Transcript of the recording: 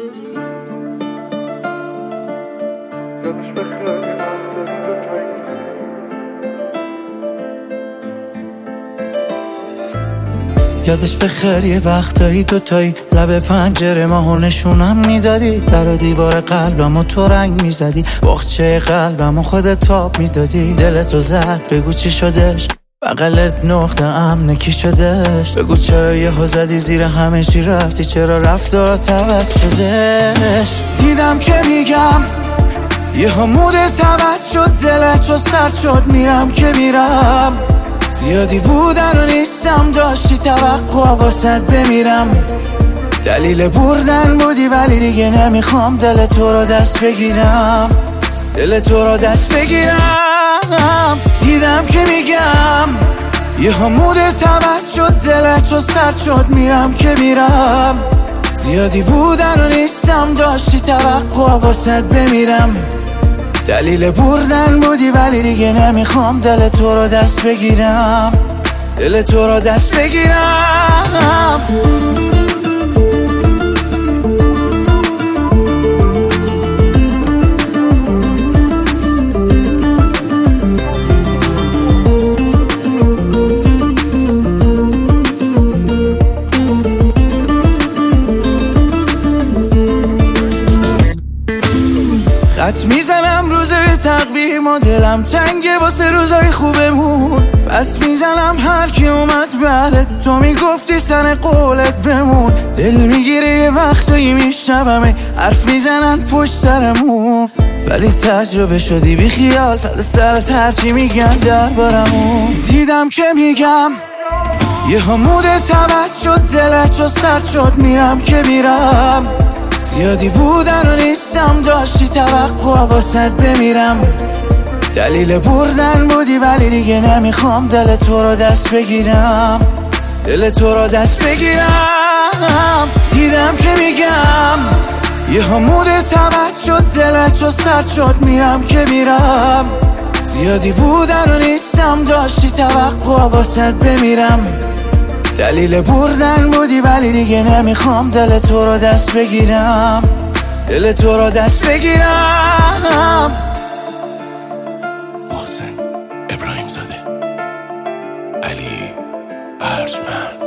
یادش بخیر یه وقتایی دوتایی لب پنجره ماهو نشونم میدادی، در و دیوار قلبمو تو رنگ میزدی، باغچه قلبمو خودت تاب میدادی. دلتو زد بگو چی شدش، بغلت نقطه امن کی شدش، بگو چرا یهو زدی زیر همه چی رفتی، چرا رفتارات عوض شدش. دیدم که میگم یهو مودت عوض شد، دلتو سرد شد، میرم که میرم، زیادی بودن و نیستم، داشتی توقع واسد بمیرم. دلیل بردن بودی ولی دیگه نمیخوام دل تو رو دست بگیرم، دل تو رو دست بگیرم. دیدم که میگم یه مودت عوض شد، دل تو سرد شد، میرم که میرم، زیادی بودن و نیستم، داشتی توقع واسد بمیرم. دلیل بردن بودی ولی دیگه نمیخوام دل تو رو دست بگیرم، دل تو رو دست بگیرم. خط میزنم روزای تقویم و دلم تنگه واسه روزای خوبمون، پس میزنم هر کی اومد بعدت، تو میگفتی سن قولت بمون. دل میگیره یه وقتایی میشنومه حرف میزنن پشت سرمون، ولی تجربه شدی بی خیال فد سرت هرچی میگن دربارمون. دیدم که میگم یه مودت عوض شد، دلت سرد شد، میرم که میرم، زیادی بودن و نیستم، داشتی توقع واسد بمیرم. دلیل بردن بودی ولی دیگه نمیخوام دل تو رو دست بگیرم، دل تو رو دست بگیرم. دیدم که میگم یه مودت عوض شد، دلت سرد شد، میرم که میرم، زیادی بودن و نیستم، داشتی توقع واسد بمیرم. دلیل بردن بودی ولی دیگه نمیخوام دل تو رو دست بگیرم، دل تو رو دست بگیرم. محسن ابراهیم زاده، علی ارجمند.